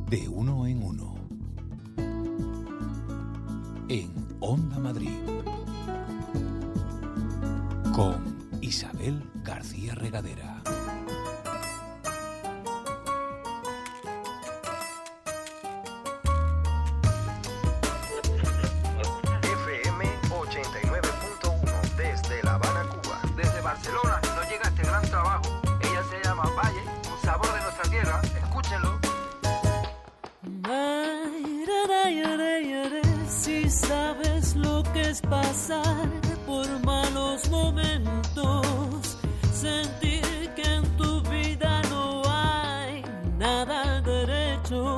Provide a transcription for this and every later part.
De uno en uno. En Onda Madrid. Con Isabel García Regadera. FM 89.1 desde La Habana, Cuba. Desde Barcelona nos llega este gran trabajo. Ella se llama Valle, un sabor de nuestra tierra. Escúchenlo. Si sabes lo que es pasar por malos momentos, sentir que en tu vida no hay nada al derecho,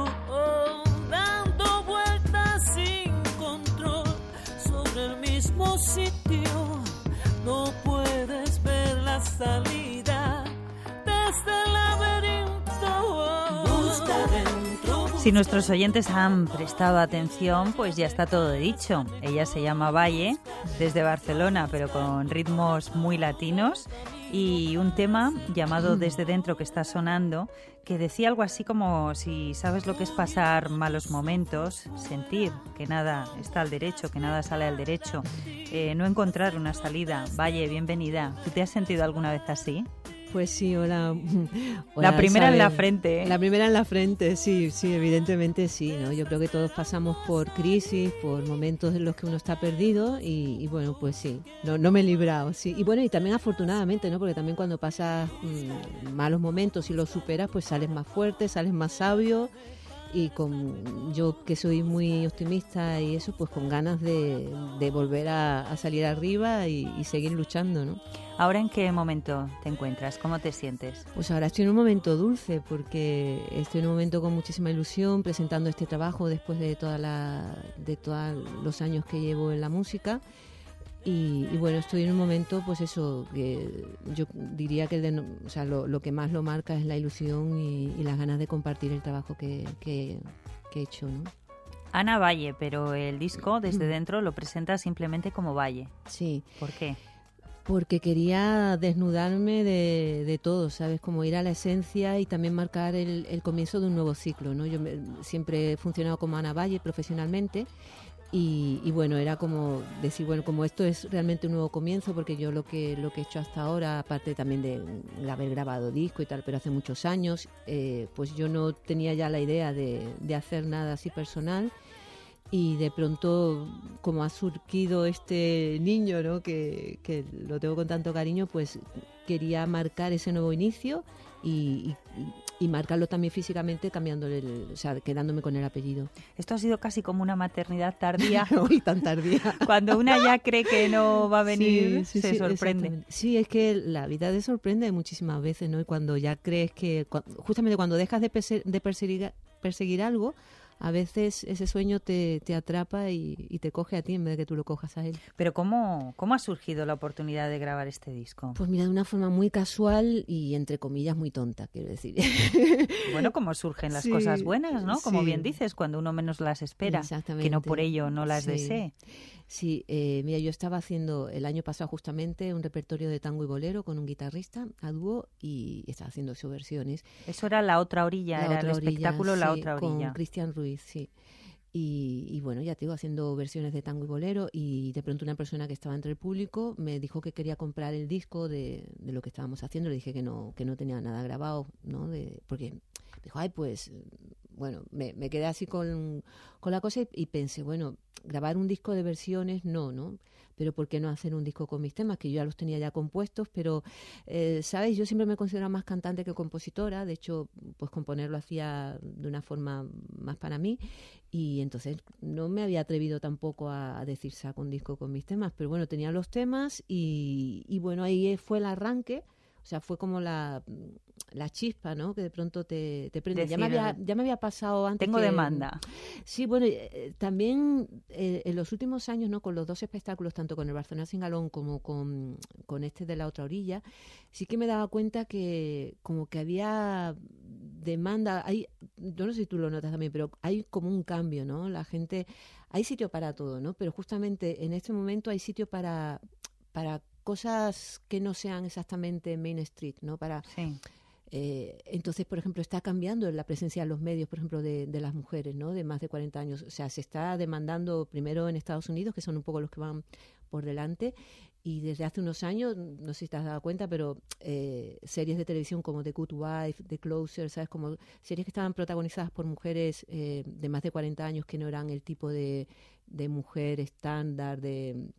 dando vueltas sin control sobre el mismo sitio, no puedes ver la salida desde el laberinto. Busca dentro. Si nuestros oyentes han prestado atención, pues ya está todo dicho. Ella se llama Valle, desde Barcelona, pero con ritmos muy latinos, y un tema llamado Desde Dentro que está sonando, que decía algo así como: si sabes lo que es pasar malos momentos, sentir que nada está al derecho, que nada sale al derecho, no encontrar una salida. Valle, bienvenida. ¿Tú te has sentido alguna vez así? Pues sí, hola. La primera Isabel. en la frente, ¿eh? La primera en la frente, sí, evidentemente sí, ¿no? Yo creo que todos pasamos por crisis, por momentos en los que uno está perdido y bueno, pues sí, no me he librado, sí. Y bueno, y también afortunadamente, ¿no? Porque también cuando pasas malos momentos y los superas, pues sales más fuerte, sales más sabio. Y yo que soy muy optimista y eso, pues con ganas de volver a salir arriba y seguir luchando, ¿no? ¿Ahora en qué momento te encuentras? ¿Cómo te sientes? Pues ahora estoy en un momento dulce porque estoy en un momento con muchísima ilusión presentando este trabajo después de todos los años que llevo en la música. Y bueno, estoy en un momento, pues eso, que yo diría que lo que más lo marca es la ilusión y las ganas de compartir el trabajo que he hecho, ¿no? Ana Valle, pero el disco Desde Dentro lo presenta simplemente como Valle. Sí. ¿Por qué? Porque quería desnudarme de todo, ¿sabes? Como ir a la esencia y también marcar el comienzo de un nuevo ciclo, ¿no? Yo siempre he funcionado como Ana Valle profesionalmente. Y bueno, era como decir, bueno, como esto es realmente un nuevo comienzo, porque yo lo que he hecho hasta ahora, aparte también de haber grabado disco y tal, pero hace muchos años, pues yo no tenía ya la idea de hacer nada así personal. Y de pronto, como ha surgido este niño, ¿no? que lo tengo con tanto cariño, pues quería marcar ese nuevo inicio y marcarlo también físicamente, cambiándole, quedándome con el apellido. Esto ha sido casi como una maternidad tardía. Uy, tan tardía. Cuando una ya cree que no va a venir, se sorprende. Sí, es que la vida te sorprende muchísimas veces, ¿no? Y cuando ya crees que, justamente cuando dejas de perseguir algo, a veces ese sueño te atrapa y te coge a ti en vez de que tú lo cojas a él. Pero ¿cómo ha surgido la oportunidad de grabar este disco? Pues mira, de una forma muy casual y entre comillas muy tonta, quiero decir. Bueno, como surgen las cosas buenas, ¿no? Como bien dices, cuando uno menos las espera, que no por ello no las desee. Sí, mira, yo estaba haciendo el año pasado justamente un repertorio de tango y bolero con un guitarrista a dúo y estaba haciendo sus versiones. Eso era La Otra Orilla, era el espectáculo La Otra Orilla. Con Cristian Ruiz, sí. Y bueno, ya te digo, haciendo versiones de tango y bolero, y de pronto una persona que estaba entre el público me dijo que quería comprar el disco de lo que estábamos haciendo. Le dije que no tenía nada grabado, ¿no? Porque dijo, ay, pues, bueno, me quedé así con la cosa y pensé, bueno, grabar un disco de versiones, no, pero ¿por qué no hacer un disco con mis temas? Que yo ya los tenía ya compuestos, pero, ¿sabes? Yo siempre me he considerado más cantante que compositora. De hecho, pues componerlo hacía de una forma más para mí, y entonces no me había atrevido tampoco a decir saco un disco con mis temas, pero bueno, tenía los temas y bueno, ahí fue el arranque. O sea, fue como la chispa, ¿no? Que de pronto te prende. Decir, ya me había pasado antes. Tengo demanda. Sí, bueno, también en los últimos años, ¿no? Con los dos espectáculos, tanto con el Barcelona Singalón como con este de La Otra Orilla, sí que me daba cuenta que como que había demanda. Yo no sé si tú lo notas también, pero hay como un cambio, ¿no? La gente, hay sitio para todo, ¿no? Pero justamente en este momento hay sitio para cosas que no sean exactamente Main Street, ¿no? Entonces, por ejemplo, está cambiando la presencia en los medios, por ejemplo, de las mujeres, ¿no? De más de 40 años. O sea, se está demandando primero en Estados Unidos, que son un poco los que van por delante, y desde hace unos años, no sé si te has dado cuenta, pero series de televisión como The Good Wife, The Closer, ¿sabes? Como series que estaban protagonizadas por mujeres de más de 40 años que no eran el tipo de mujer estándar, de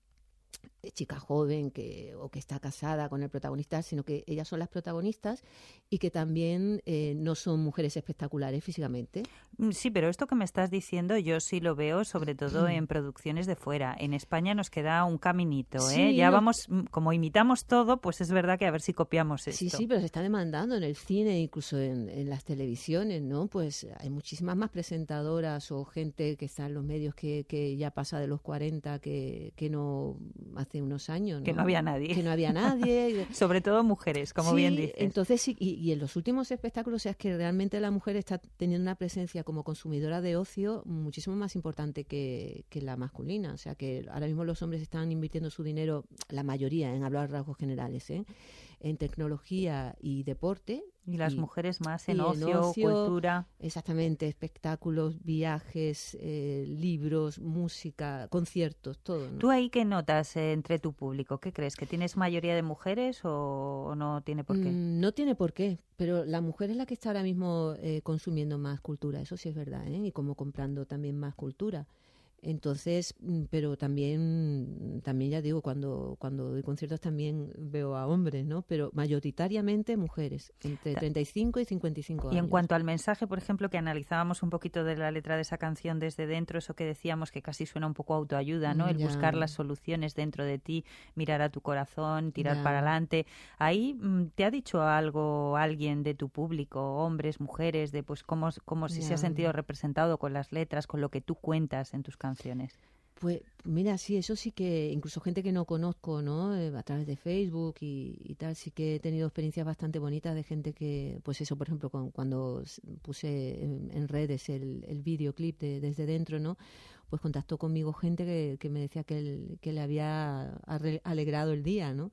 chica joven o que está casada con el protagonista, sino que ellas son las protagonistas y que también no son mujeres espectaculares físicamente. Sí, pero esto que me estás diciendo yo sí lo veo sobre todo en producciones de fuera. En España nos queda un caminito, ¿eh? Sí, Ya vamos, como imitamos todo, pues es verdad que a ver si copiamos esto. Sí, pero se está demandando en el cine, incluso en las televisiones, ¿no? Pues hay muchísimas más presentadoras o gente que está en los medios que ya pasa de los 40, que no hace unos años, ¿no? Que no había nadie. Que no había nadie. Sobre todo mujeres, como sí, bien dices. Entonces, sí, y en los últimos espectáculos, o sea, es que realmente la mujer está teniendo una presencia como consumidora de ocio muchísimo más importante que la masculina. O sea, que ahora mismo los hombres están invirtiendo su dinero, la mayoría, en hablar rasgos generales, en tecnología y deporte. Y las mujeres más en ocio, cultura. Exactamente, espectáculos, viajes, libros, música, conciertos, todo, ¿no? ¿Tú ahí qué notas entre tu público? ¿Qué crees? ¿Que tienes mayoría de mujeres o no tiene por qué? No tiene por qué, pero la mujer es la que está ahora mismo consumiendo más cultura, eso sí es verdad, ¿eh? Y como comprando también más cultura. Entonces, pero también ya digo, cuando doy conciertos también veo a hombres, ¿no? Pero mayoritariamente mujeres, entre 35 y 55 años. Y en cuanto al mensaje, por ejemplo, que analizábamos un poquito de la letra de esa canción desde dentro, eso que decíamos que casi suena un poco autoayuda, ¿no? El buscar las soluciones dentro de ti, mirar a tu corazón, tirar para adelante. Ahí, ¿te ha dicho algo alguien de tu público, hombres, mujeres, de pues cómo si se ha sentido representado con las letras, con lo que tú cuentas en tus canciones? Pues mira, sí, eso sí que, incluso gente que no conozco, ¿no? A través de Facebook y tal, sí que he tenido experiencias bastante bonitas de gente que, pues eso, por ejemplo, cuando puse en redes el videoclip de Desde Dentro, ¿no? Pues contactó conmigo gente que me decía que le había alegrado el día, ¿no?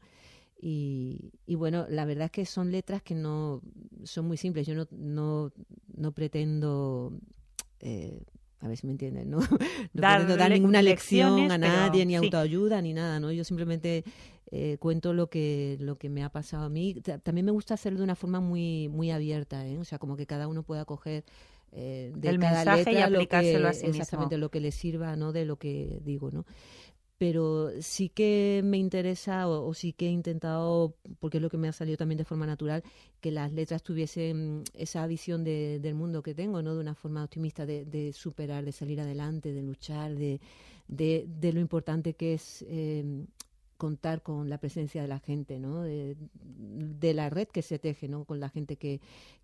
Y bueno, la verdad es que son letras que no son muy simples. Yo no pretendo... a ver si me entienden, ¿no? pretendo dar ninguna lección a nadie, ni autoayuda, ni nada, ¿no? Yo simplemente cuento lo que me ha pasado a mí. También me gusta hacerlo de una forma muy, muy abierta, ¿eh? O sea, como que cada uno pueda coger de el cada mensaje letra y aplicárselo a sí mismo. Exactamente, lo que le sirva, ¿no? De lo que digo, ¿no? Pero sí que me interesa o sí que he intentado, porque es lo que me ha salido también de forma natural, que las letras tuviesen esa visión del mundo que tengo, ¿no? De una forma optimista, de superar, de salir adelante, de luchar, de lo importante que es contar con la presencia de la gente, ¿no? De la red que se teje, ¿no? Con la gente que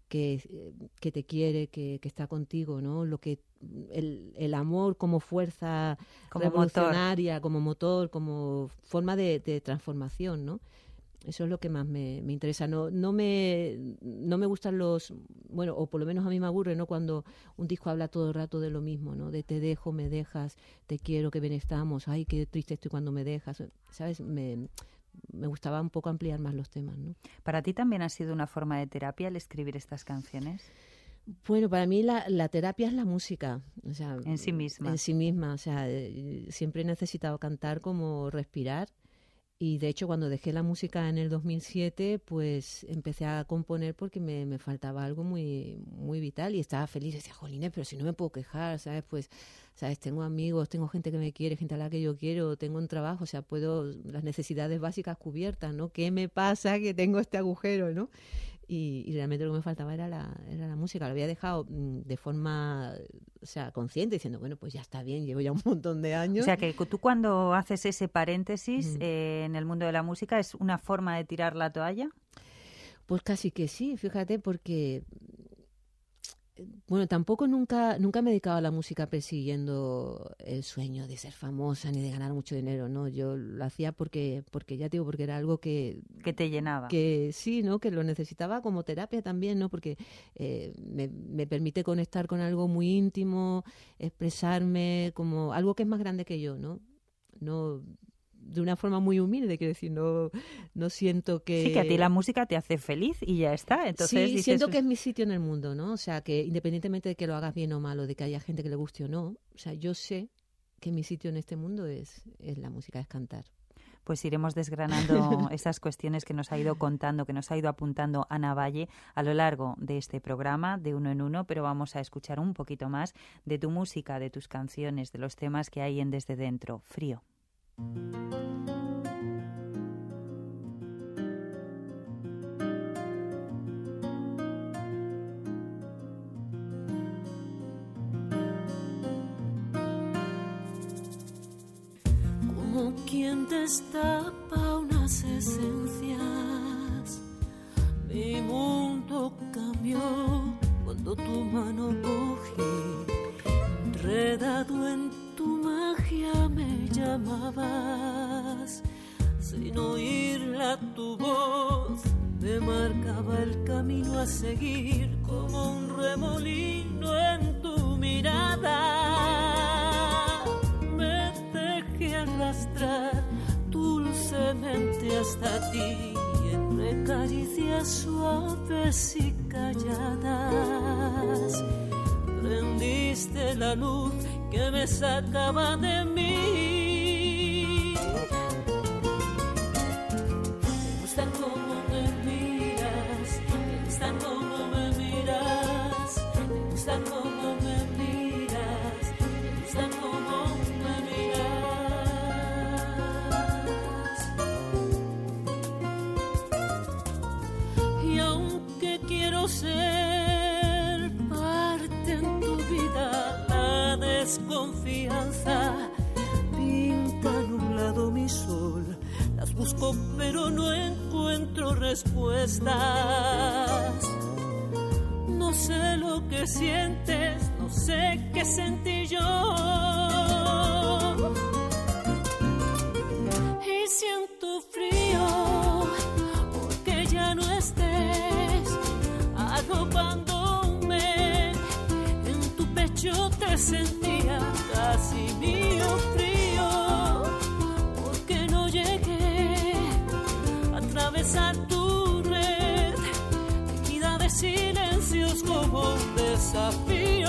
te quiere, que está contigo, ¿no? Lo que el amor como fuerza como revolucionaria, como motor, como forma de transformación, ¿no? Eso es lo que más me interesa. No me gustan bueno, o por lo menos a mí me aburre, ¿no? Cuando un disco habla todo el rato de lo mismo, ¿no? De te dejo, me dejas, te quiero, que bien estamos, ay, qué triste estoy cuando me dejas, ¿sabes? Me gustaba un poco ampliar más los temas, ¿no? ¿Para ti también ha sido una forma de terapia el escribir estas canciones? Bueno, para mí la terapia es la música, o sea, en sí misma. En sí misma, o sea, siempre he necesitado cantar como respirar. Y de hecho, cuando dejé la música en el 2007, pues empecé a componer porque me faltaba algo muy, muy vital y estaba feliz. Decía, jolines, pero si no me puedo quejar, ¿sabes? Pues, ¿sabes? Tengo amigos, tengo gente que me quiere, gente a la que yo quiero, tengo un trabajo, o sea, puedo las necesidades básicas cubiertas, ¿no? ¿Qué me pasa que tengo este agujero, ¿no? Y realmente lo que me faltaba era la música. Lo había dejado de forma, o sea, consciente, diciendo, bueno, pues ya está bien, llevo ya un montón de años. O sea, que tú cuando haces ese paréntesis en el mundo de la música, ¿es una forma de tirar la toalla? Pues casi que sí, fíjate, porque... Bueno, tampoco nunca me he dedicado a la música persiguiendo el sueño de ser famosa ni de ganar mucho dinero, ¿no? Yo lo hacía porque ya digo, porque era algo que te llenaba. Que sí, ¿no? Que lo necesitaba como terapia también, ¿no? Porque me permite conectar con algo muy íntimo, expresarme como algo que es más grande que yo, ¿no? de una forma muy humilde, quiero decir, no siento que... Sí, que a ti la música te hace feliz y ya está. Entonces sí, dices, siento que es mi sitio en el mundo, ¿no? O sea, que independientemente de que lo hagas bien o mal, o de que haya gente que le guste o no, o sea, yo sé que mi sitio en este mundo es la música, es cantar. Pues iremos desgranando esas cuestiones que nos ha ido contando, que nos ha ido apuntando Ana Valle a lo largo de este programa de Uno en Uno, pero vamos a escuchar un poquito más de tu música, de tus canciones, de los temas que hay en Desde Dentro. Frío. Quien destapa unas esencias. Mi mundo cambió cuando tu mano cogí. Enredado en tu magia me llamabas. Sin oírla tu voz me marcaba el camino a seguir, como un remolino en tu mirada. Arrastrar dulcemente hasta ti, entre caricias suaves y calladas. Prendiste la luz que me sacaba de mí. Me gusta cómo me miras, me gusta cómo me miras, me gusta cómo me miras, me gusta cómo me miras. Quiero ser parte en tu vida. La desconfianza pinta nublado mi sol. Las busco pero no encuentro respuestas. No sé lo que sientes, no sé qué sentí yo. Y siento frío porque ya no estés arropándome. En tu pecho te sentía casi mío, frío porque no llegué a atravesar tu red, teñida de silencios como un desafío.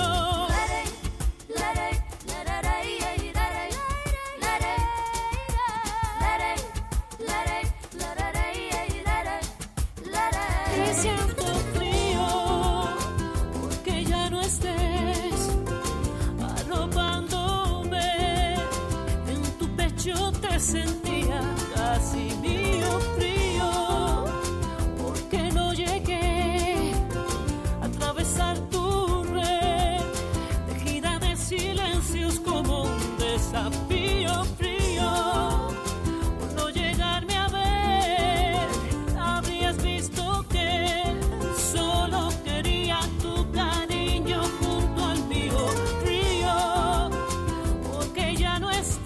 Sentía casi mío, frío porque no llegué a atravesar tu red, tejida de silencios como un desafío, frío por no llegarme a ver. Habrías visto que solo quería tu cariño junto al mío, frío porque ya no estés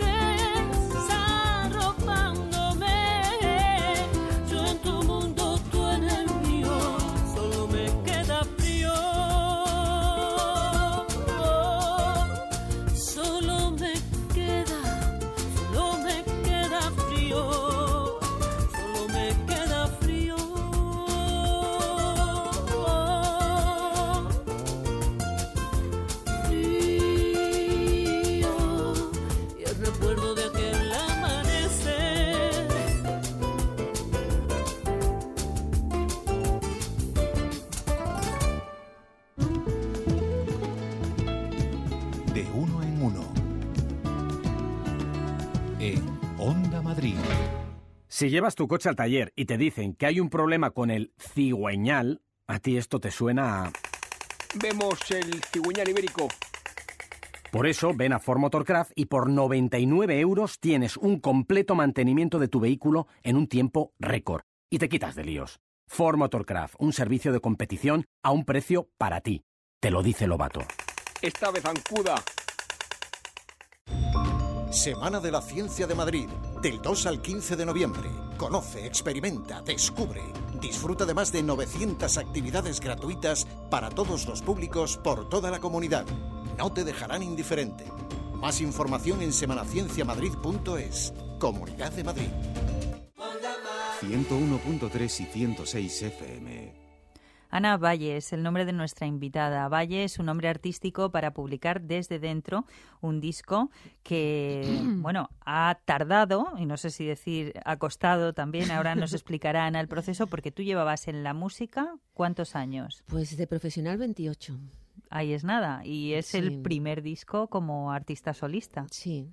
Si llevas tu coche al taller y te dicen que hay un problema con el cigüeñal, a ti esto te suena a... Vemos el cigüeñal ibérico. Por eso ven a Ford Motorcraft y por 99 € tienes un completo mantenimiento de tu vehículo en un tiempo récord. Y te quitas de líos. Ford Motorcraft, un servicio de competición a un precio para ti. Te lo dice Lobato. Esta vez zancuda. Semana de la Ciencia de Madrid, del 2 al 15 de noviembre. Conoce, experimenta, descubre. Disfruta de más de 900 actividades gratuitas para todos los públicos por toda la comunidad. No te dejarán indiferente. Más información en semanacienciamadrid.es. Comunidad de Madrid. 101.3 y 106 FM. Ana Valle es el nombre de nuestra invitada. Valle es un nombre artístico para publicar Desde Dentro, un disco que, bueno, ha tardado, y no sé si decir ha costado también, ahora nos explicará Ana el proceso, porque tú llevabas en la música, ¿cuántos años? Pues de profesional 28. Ahí es nada, y es Sí. el primer disco como artista solista. Sí.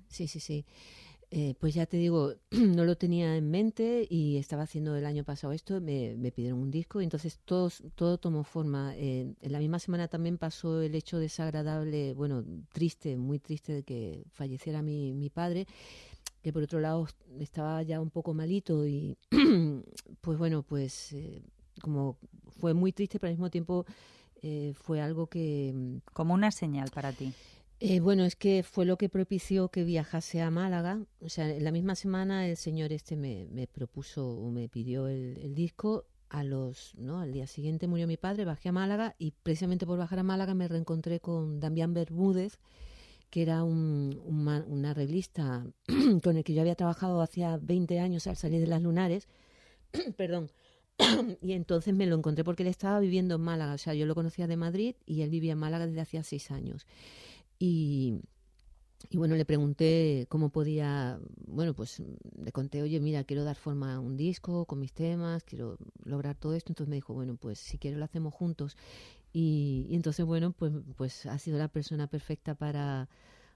Pues ya te digo, no lo tenía en mente y estaba haciendo el año pasado esto, me pidieron un disco y entonces todo tomó forma. En la misma semana también pasó el hecho desagradable, bueno, triste, muy triste de que falleciera mi padre, que por otro lado estaba ya un poco malito y pues bueno, como fue muy triste, pero al mismo tiempo fue algo que... Como una señal para ti. Bueno, es que fue lo que propició que viajase a Málaga. O sea, en la misma semana el señor me propuso o me pidió el disco. Al día siguiente murió mi padre, bajé a Málaga y precisamente por bajar a Málaga me reencontré con Damián Bermúdez, que era un arreglista con el que yo había trabajado hacía 20 años al salir de Las Lunares. Perdón. Y entonces me lo encontré porque él estaba viviendo en Málaga. O sea, yo lo conocía de Madrid y él vivía en Málaga desde hacía 6 años. Y bueno, le pregunté cómo podía, bueno, pues le conté, oye, mira, quiero dar forma a un disco con mis temas, quiero lograr todo esto. Entonces me dijo, bueno, pues si quieres lo hacemos juntos. Y entonces, bueno, pues ha sido la persona perfecta para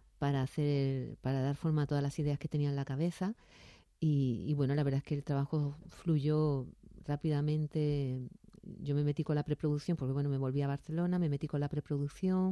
dar forma a todas las ideas que tenía en la cabeza. Y bueno, la verdad es que el trabajo fluyó rápidamente. Yo me metí con la preproducción, porque bueno, me volví a Barcelona, me metí con la preproducción.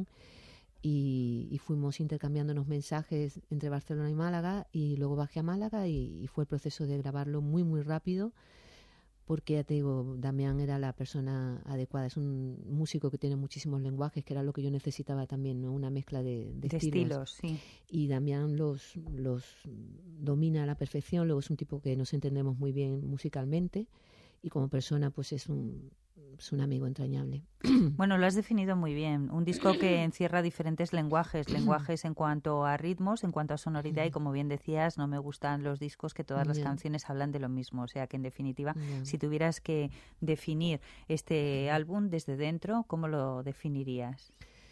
Y fuimos intercambiándonos mensajes entre Barcelona y Málaga y luego bajé a Málaga y fue el proceso de grabarlo muy muy rápido porque ya te digo, Damián era la persona adecuada, es un músico que tiene muchísimos lenguajes, que era lo que yo necesitaba también, ¿no? Una mezcla de estilos, sí. Y Damián los domina a la perfección, luego es un tipo que nos entendemos muy bien musicalmente y como persona pues es un amigo entrañable. Bueno, lo has definido muy bien. Un disco que encierra diferentes lenguajes en cuanto a ritmos, en cuanto a sonoridad y como bien decías, no me gustan los discos que todas las canciones hablan de lo mismo. O sea que en definitiva, si tuvieras que definir este álbum Desde Dentro, ¿cómo lo definirías?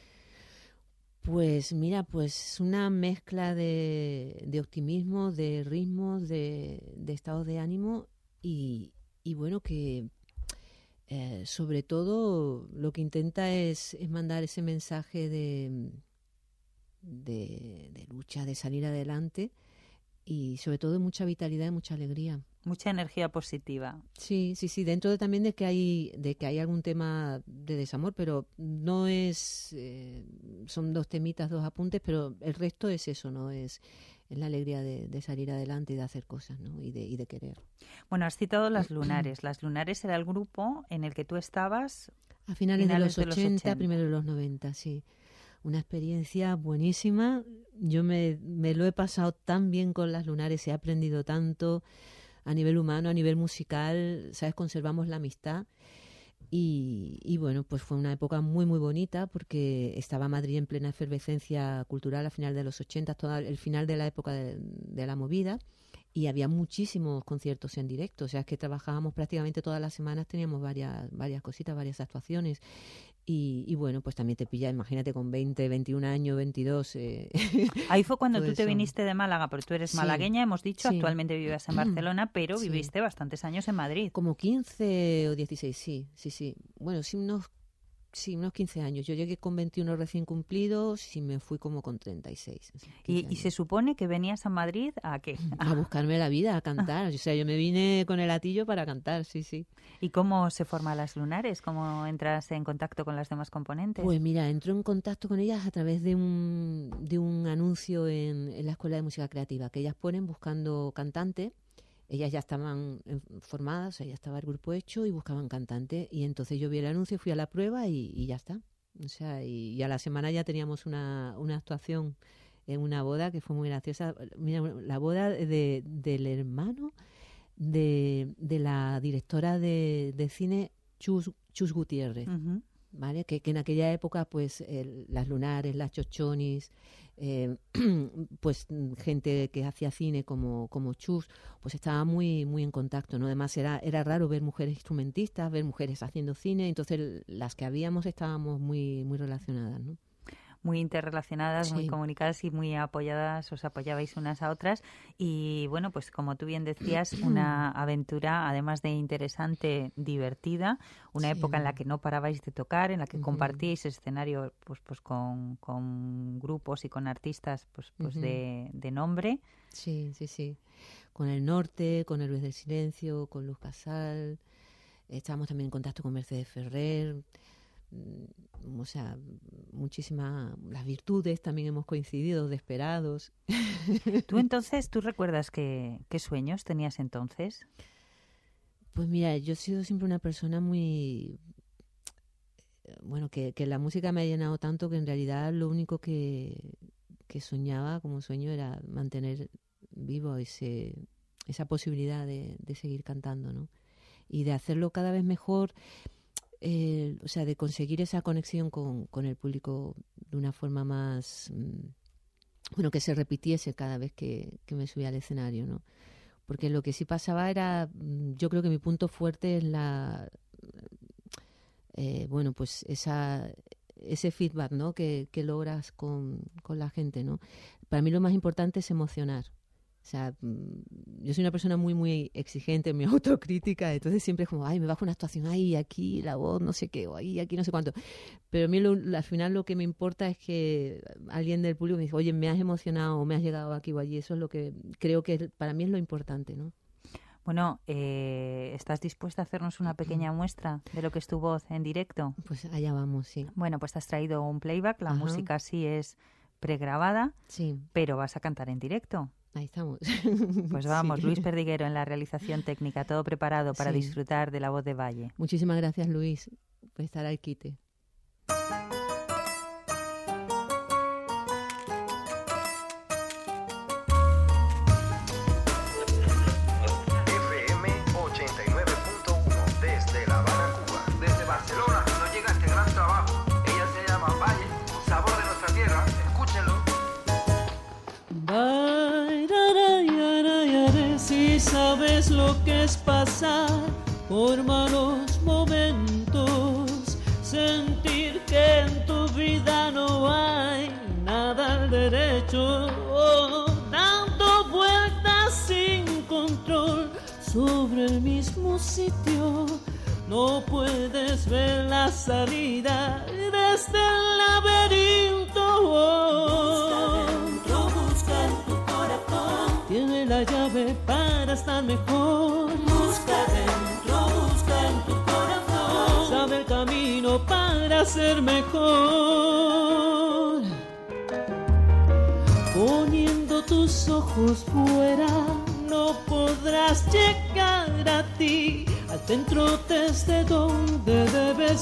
Pues mira, pues una mezcla de optimismo, de ritmos, de estados de ánimo y bueno, que sobre todo lo que intenta es mandar ese mensaje de lucha, de salir adelante y sobre todo de mucha vitalidad y mucha alegría. Mucha energía positiva. Sí, dentro también de que hay algún tema de desamor, pero no es, son 2 temitas, 2 apuntes, pero el resto es eso, ¿no? Es la alegría de salir adelante y de hacer cosas, ¿no? Y de querer. Bueno, has citado Las Lunares. Las Lunares era el grupo en el que tú estabas a finales de los 80, primero de los 90, sí. Una experiencia buenísima. Yo me lo he pasado tan bien con Las Lunares, he aprendido tanto a nivel humano, a nivel musical, ¿sabes? Conservamos la amistad. Y bueno, pues fue una época muy muy bonita porque estaba Madrid en plena efervescencia cultural a final de los 80, todo el final de la época de la movida y había muchísimos conciertos en directo, o sea, es que trabajábamos prácticamente todas las semanas, teníamos varias cositas, varias actuaciones y bueno, pues también te pilla, imagínate con 20, 21 años, 22. Ahí fue cuando tú te eso. viniste de Málaga, porque tú eres malagueña, hemos dicho, Sí. actualmente vives en Barcelona, pero Sí. viviste bastantes años en Madrid. Como 15 o 16, sí. Bueno, sí, unos 15 años. Yo llegué con 21 recién cumplidos y me fui como con 36. Y se supone que venías a Madrid ¿a qué? A buscarme la vida, a cantar. O sea, yo me vine con el latillo para cantar, sí. ¿Y cómo se forman Las Lunares? ¿Cómo entras en contacto con las demás componentes? Pues mira, entro en contacto con ellas a través de un anuncio en la Escuela de Música Creativa, que ellas ponen buscando cantante. Ellas ya estaban formadas, o sea, ya estaba el grupo hecho y buscaban cantante. Y entonces yo vi el anuncio, fui a la prueba y ya está. O sea, y a la semana ya teníamos una actuación en una boda que fue muy graciosa. Mira, la boda del hermano de la directora de cine Chus Gutiérrez. Uh-huh. ¿vale? Que en aquella época, pues, las Lunares, las Chochonis, pues gente que hacía cine como Chus, pues estaba muy en contacto, ¿no? Además era raro ver mujeres instrumentistas, ver mujeres haciendo cine, entonces las que habíamos estábamos muy relacionadas, ¿no? Muy interrelacionadas, Sí. muy comunicadas y muy apoyadas, os apoyabais unas a otras. Y bueno, pues como tú bien decías, una aventura, además de interesante, divertida, una Sí. época en la que no parabais de tocar, en la que Ujú. compartíais escenario pues con grupos y con artistas pues Ujú. de nombre. Sí. Con El Norte, con Héroes del Silencio, con Luz Casal. Estábamos también en contacto con Mercedes Ferrer. O sea, las virtudes también hemos coincidido, Desperados. ¿Tú recuerdas qué sueños tenías entonces? Pues mira, yo he sido siempre una persona muy... Bueno, que la música me ha llenado tanto que en realidad lo único que soñaba como sueño era mantener vivo esa posibilidad de seguir cantando, ¿no? Y de hacerlo cada vez mejor, o sea, de conseguir esa conexión con el público de una forma más... bueno, que se repitiese cada vez que me subía al escenario, ¿no? Porque lo que sí pasaba era... yo creo que mi punto fuerte es bueno, pues ese feedback, ¿no? que logras con la gente, ¿no? Para mí lo más importante es emocionar. O sea, yo soy una persona muy exigente en mi autocrítica, entonces siempre es como, ay, me bajo una actuación, ay, aquí la voz, no sé qué, o ahí, aquí no sé cuánto. Pero a mí al final lo que me importa es que alguien del público me dice, oye, me has emocionado, o me has llegado aquí o allí. Eso es lo que creo que para mí es lo importante, ¿no? Bueno, ¿estás dispuesta a hacernos una pequeña muestra de lo que es tu voz en directo? Pues allá vamos, sí. Bueno, pues te has traído un playback, la Ajá. música sí es pregrabada, Sí, pero vas a cantar en directo. ahí estamos. Pues vamos, Sí. Luis Perdiguero en la realización técnica, todo preparado para Sí. disfrutar de la voz de Valle. Muchísimas gracias, Luis, por estar al quite. FM 89.1 desde La Habana, Cuba. Desde Barcelona nos llega este gran trabajo. Ella se llama Valle, un sabor de nuestra tierra. Escúchenlo. Si sabes lo que es pasar por malos momentos, sentir que en tu vida no hay nada al derecho, dando vueltas sin control sobre el mismo sitio, no puedes ver la salida desde el laberinto. Busca en tu corazón, tiene la llave para estar mejor. Busca dentro, busca en tu corazón, sabe el camino para ser mejor. Poniendo tus ojos fuera, no podrás llegar a ti, al centro desde donde debes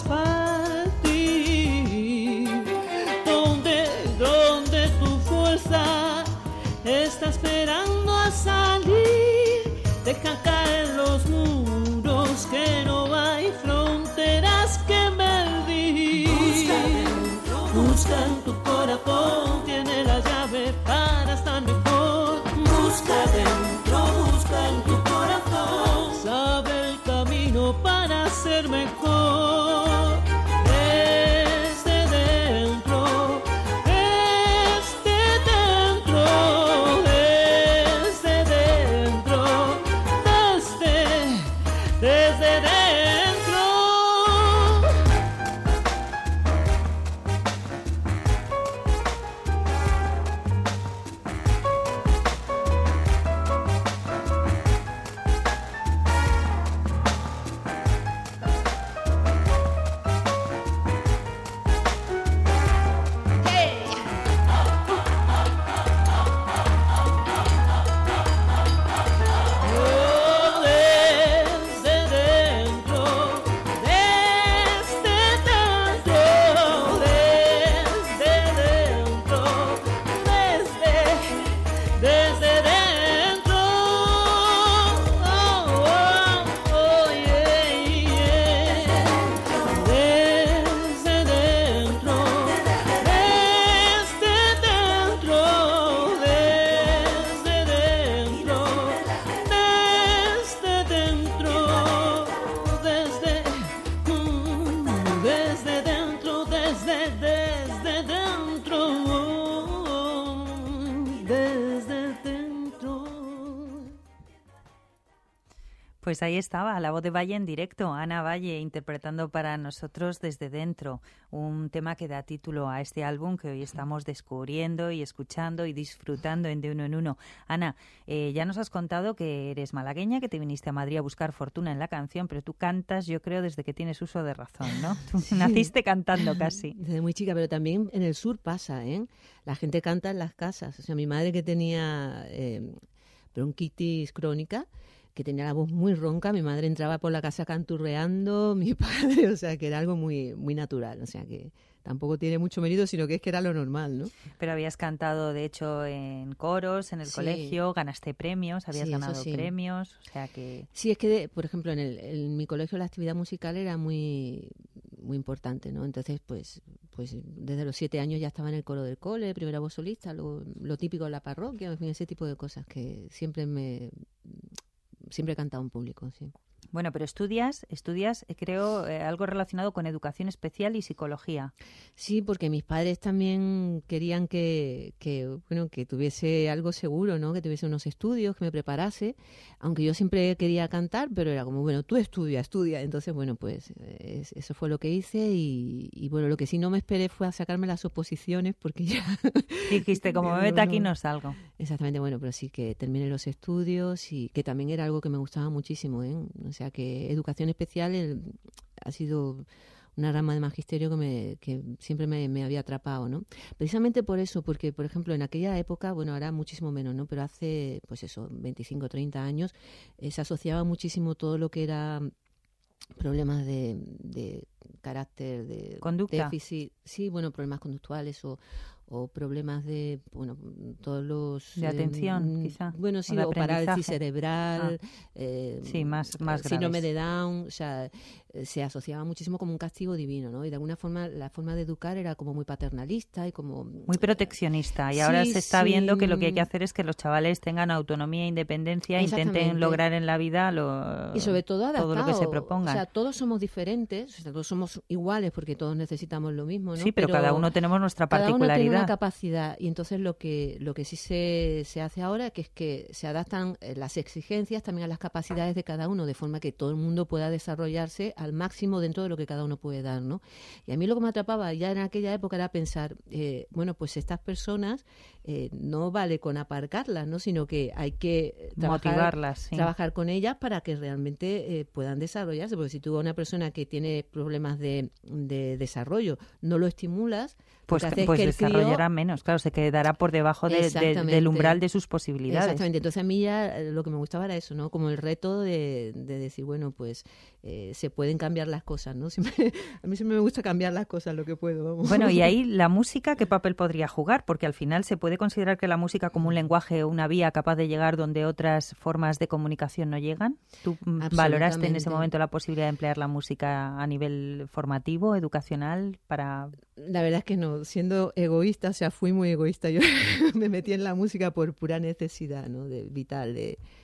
partir, donde tu fuerza está esperando a salir. Deja caer los muros, que no hay fronteras que medir. Busca en tu corazón, tiene la llave para estar mejor. Busca dentro, busca en tu corazón, sabe el camino para ser mejor. Desde dentro, desde dentro, desde dentro, desde dentro. Pues ahí estaba, la voz de Valle en directo, Ana Valle interpretando para nosotros Desde Dentro, un tema que da título a este álbum que hoy estamos descubriendo y escuchando y disfrutando en De Uno en Uno. Ana, ya nos has contado que eres malagueña, que te viniste a Madrid a buscar fortuna en la canción, pero tú cantas, yo creo, desde que tienes uso de razón, ¿no? Tú naciste cantando casi. Desde muy chica, pero también en el sur pasa, ¿eh? La gente canta en las casas. O sea, mi madre que tenía bronquitis crónica, que tenía la voz muy ronca, mi madre entraba por la casa canturreando, mi padre, o sea, que era algo muy, muy natural, o sea, que tampoco tiene mucho mérito, sino que es que era lo normal, ¿no? Pero habías cantado, de hecho, en coros, en el colegio, ganaste premios, habías ganado premios, o sea que... Sí, es que, por ejemplo, en mi colegio la actividad musical era muy muy importante, ¿no? Entonces, pues desde los 7 años ya estaba en el coro del cole, primera voz solista, lo típico en la parroquia, en fin, ese tipo de cosas que siempre he cantado en público, sí. Bueno, pero estudias, creo, algo relacionado con educación especial y psicología. Sí, porque mis padres también querían que tuviese algo seguro, ¿no? Que tuviese unos estudios, que me preparase, aunque yo siempre quería cantar, pero era como, bueno, tú estudia. Entonces, bueno, pues eso fue lo que hice y bueno, lo que sí no me esperé fue a sacarme las oposiciones porque ya... Dijiste, como me meta aquí no salgo. Exactamente, bueno, pero sí que terminé los estudios y que también era algo que me gustaba muchísimo, ¿eh? O sea que educación especial ha sido una rama de magisterio que siempre me había atrapado, ¿no? Precisamente por eso, porque, por ejemplo, en aquella época, bueno, ahora muchísimo menos, ¿no? Pero hace, pues eso, 25 o 30 años, se asociaba muchísimo todo lo que era problemas de carácter, de conducta. Déficit, sí, bueno, problemas conductuales o problemas de, bueno, todos los... De atención, quizá. Bueno, sí, o parálisis cerebral, sí, más graves. Síndrome de Down, o sea, se asociaba muchísimo como un castigo divino, ¿no? Y de alguna forma la forma de educar era como muy paternalista y como... Muy proteccionista. Y ahora se está viendo que lo que hay que hacer es que los chavales tengan autonomía e independencia e intenten lograr en la vida y sobre todo adaptado, todo lo que se propongan. O sea, todos somos diferentes, o sea, todos somos iguales porque todos necesitamos lo mismo, ¿no? Sí, pero cada uno tenemos nuestra particularidad. Cada uno tiene una capacidad y entonces lo que sí se hace ahora que es que se adaptan las exigencias también a las capacidades de cada uno, de forma que todo el mundo pueda desarrollarse al máximo dentro de lo que cada uno puede dar, ¿no? Y a mí lo que me atrapaba ya en aquella época era pensar, bueno, pues estas personas no vale con aparcarlas, ¿no? Sino que hay que motivarlas, sí. Trabajar con ellas para que realmente puedan desarrollarse, porque si tú a una persona que tiene problemas de desarrollo no lo estimulas, pues desarrollará menos, claro, se quedará por debajo del umbral de sus posibilidades. Exactamente, entonces a mí ya lo que me gustaba era eso, ¿no? Como el reto de decir, bueno, pues se pueden cambiar las cosas, ¿no? A mí siempre me gusta cambiar las cosas lo que puedo. Vamos. Bueno, y ahí la música, ¿qué papel podría jugar? Porque al final se puede considerar que la música como un lenguaje o una vía capaz de llegar donde otras formas de comunicación no llegan. ¿Tú valoraste en ese momento la posibilidad de emplear la música a nivel formativo, educacional, para...? La verdad es que no, siendo egoísta, o sea, fui muy egoísta. Yo me metí en la música por pura necesidad, ¿no? Vital,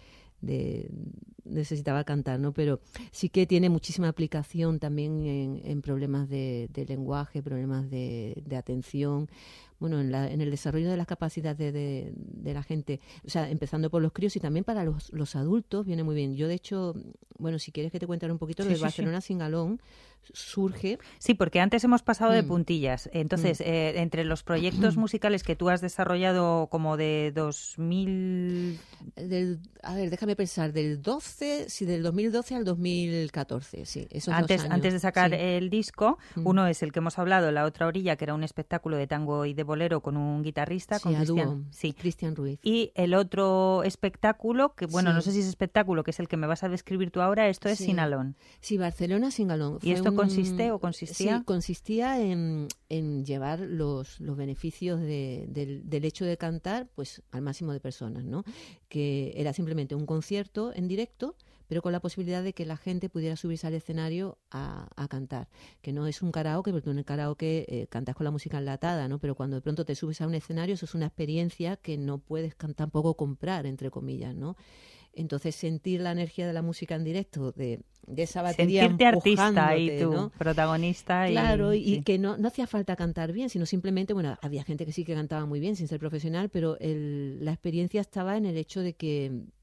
necesitaba cantar, ¿no? Pero sí que tiene muchísima aplicación también en problemas de lenguaje, problemas de atención, bueno, en el desarrollo de las capacidades de la gente, o sea, empezando por los críos y también para los adultos viene muy bien. Yo, de hecho, bueno, si quieres que te cuente un poquito, lo de Barcelona Singalón surge... Sí, porque antes hemos pasado de puntillas. Entonces, entre los proyectos musicales que tú has desarrollado como de 2000... a ver, déjame pensar, del 2012 al 2014, sí, esos 2 años. Antes de sacar el disco, uno es el que hemos hablado, La Otra Orilla, que era un espectáculo de tango y de bolero con un guitarrista, sí, con Cristian Ruiz. Y el otro espectáculo, que bueno, no sé si es espectáculo, que es el que me vas a describir tú ahora, esto es Singalón. Sí, Barcelona Singalón. ¿Y esto consiste o consistía? Sí, consistía en llevar los beneficios del hecho de cantar pues al máximo de personas, ¿no? Que era simplemente un concierto en directo, pero con la posibilidad de que la gente pudiera subirse al escenario a cantar. Que no es un karaoke, porque en el karaoke cantas con la música enlatada, ¿no? Pero cuando de pronto te subes a un escenario, eso es una experiencia que no puedes tampoco comprar, entre comillas, ¿no? Entonces, sentir la energía de la música en directo, de esa batería sentirte artista y tú, ¿no? Protagonista. Claro, y que no hacía falta cantar bien, sino simplemente, bueno, había gente que sí que cantaba muy bien sin ser profesional, pero la experiencia estaba en el hecho de que